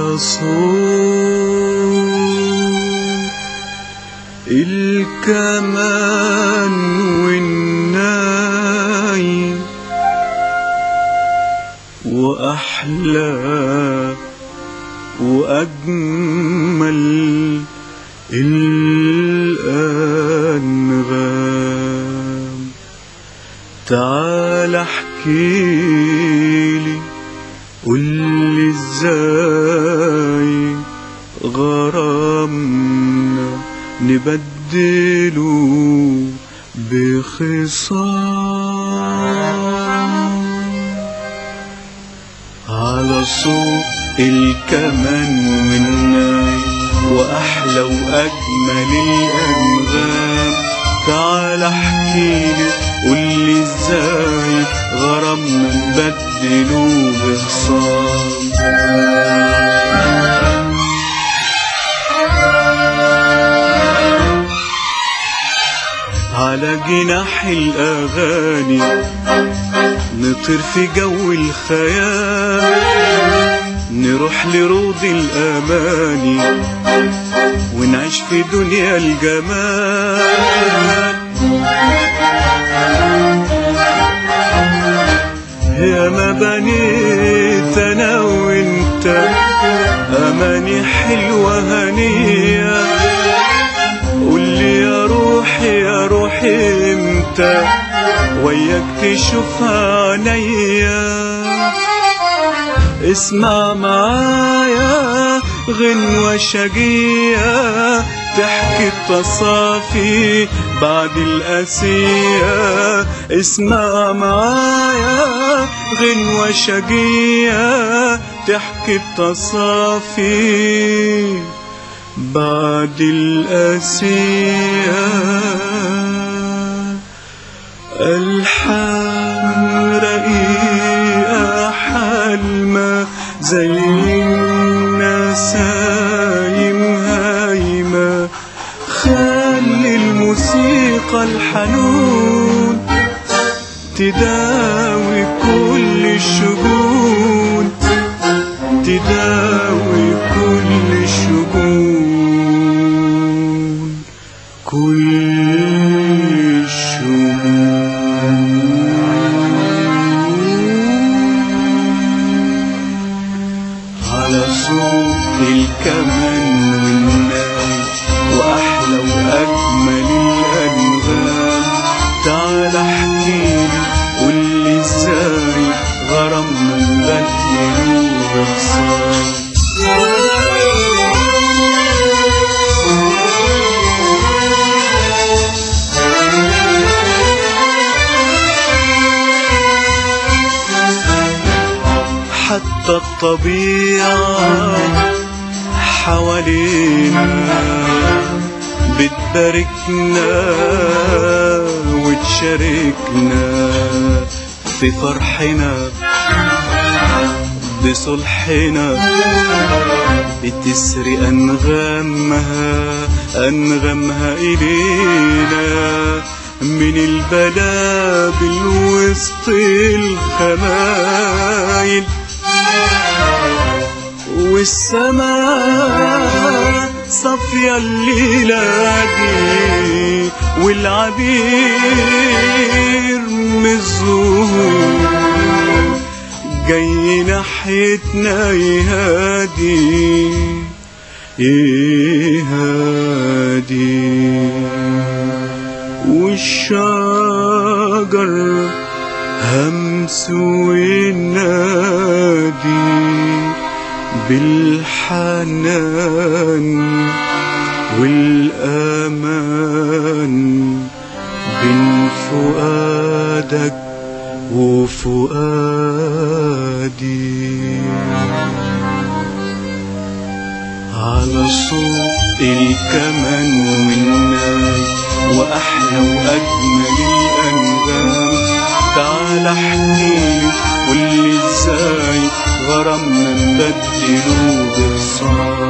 على صوت الكمان والناي وأحلى وأجمل الأنغام. تعال احكيلي قولي ازاي غرامنا نبدله بخصام. على صوت الكمان والناي وأحلى وأجمل الأنغام. تعال احكيلي قولي ازاي غرامنا نبدله بخصام. على جناح الأغاني نطير في جو الخيال، نروح لروض الأماني ونعيش في دنيا الجمال. يا ما بنيت أنا وانت أماني حلوة هنية، قولي يا روحي يا روحي امتى وياك تشوفها عينيا. اسمع معايا غنوة شجية تحكي التصافي بعد القاسية. اسمع معايا غنوة شجية تحكي التصافي بعد القاسية. ألحان رقيقة حلمة زي النسايم هايمة، خلي الموسيقى الحنون تداوي كل الشجون، تداوي كل الشجون، كل الشجون. على صوت الكمان والناي وأحلى وأجمل الأنغام. تعال احكيلي قولي ازاي غرامنا نبدله بخصام. حتى الطبيعة حوالينا بتباركنا وتشاركنا في فرحنا بصلحنا، بتسري أنغامها إلينا من البلابل وسط الخمايل. والسماء صافية الليلة دي والعبير من الزهور جاي ناحيتنا يهادي يهادي. والشجر همس وينادي بالحنان والأمان بين فؤادك وفؤادي. على صوت الكمان والناي وأحلى وأجمل الأنغام. تعال احكيلي قولي ازاي غرامنا نبدله بخصام.